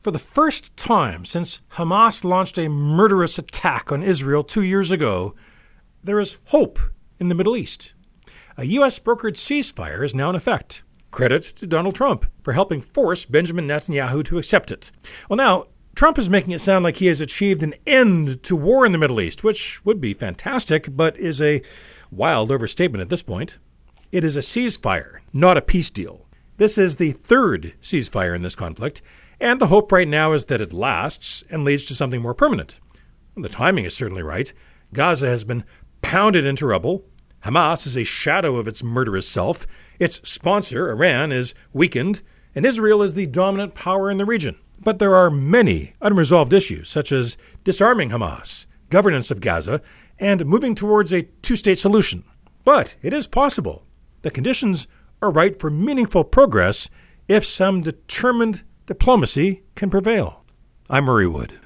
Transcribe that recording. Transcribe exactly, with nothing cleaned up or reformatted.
For the first time since Hamas launched a murderous attack on Israel two years ago, there is hope in the Middle East. A U S-brokered ceasefire is now in effect. Credit to Donald Trump for helping force Benjamin Netanyahu to accept it. Well, now, Trump is making it sound like he has achieved an end to war in the Middle East, which would be fantastic, but is a wild overstatement at this point. It is a ceasefire, not a peace deal. This is the third ceasefire in this conflict, and the hope right now is that it lasts and leads to something more permanent. And the timing is certainly right. Gaza has been pounded into rubble. Hamas is a shadow of its murderous self. Its sponsor, Iran, is weakened, and Israel is the dominant power in the region. But there are many unresolved issues, such as disarming Hamas, governance of Gaza, and moving towards a two-state solution. But it is possible. The conditions are right for meaningful progress if some determined diplomacy can prevail. I'm Murray Wood.